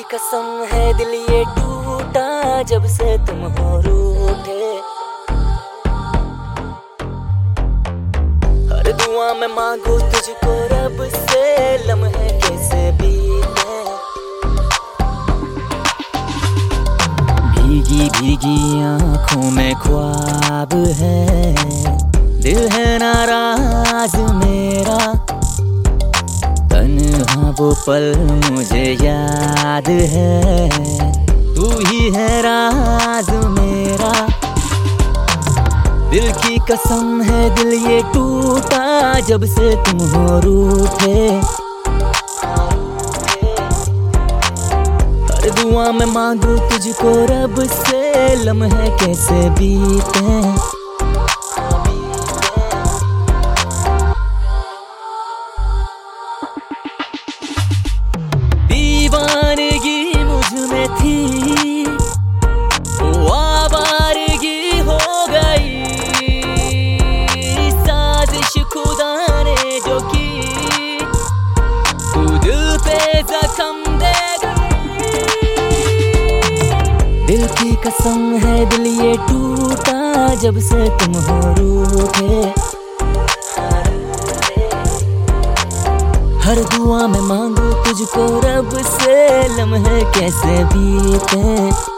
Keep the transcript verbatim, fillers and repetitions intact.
कसम है दिल ये टूटा जब से तुम हो रूठे। हर दुआ में मांगू तुझको रब से, लम्हे कैसे बीते। भीगी भीगी आंखों में ख्वाब है, दिल है नाराज मेरा। तन्हा वो पल मुझे याद है, तू ही है राज मेरा। दिल की कसम है दिल ये टूटा जब से तुम हो रूठे। हर दुआ में मांगू तुझको रब से, लम्हे कैसे बीते। दीवानगी मुझ में थी, वो आवारगी हो गई। साजिश खुदा ने जो की, तू दिल पे जख्म दे गई। दिल की कसम है दिल ये टूटा जब से तुम हो रूठे। हर दुआ में मांगू तुझको रब से, लम्हे कैसे बीते।